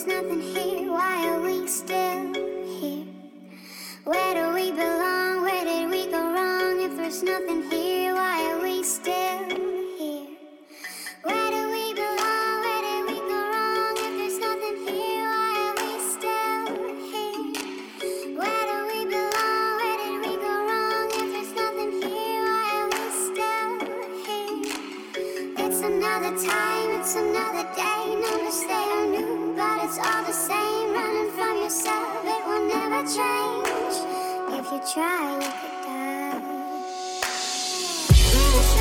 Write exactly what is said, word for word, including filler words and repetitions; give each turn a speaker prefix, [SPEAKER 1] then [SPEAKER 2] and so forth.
[SPEAKER 1] there's nothing here, why are we still here? Where do we belong? Where did we go wrong? If there's nothing here, why are we still here? Where do we belong? Where did we go wrong? If there's nothing here, why are we still here? Where do we belong? Where did we go wrong? If there's nothing here, why are we still here? It's another time, it's another day. No mistake or new, but it's all the same. Running from yourself, it will never change. If you try, you could die.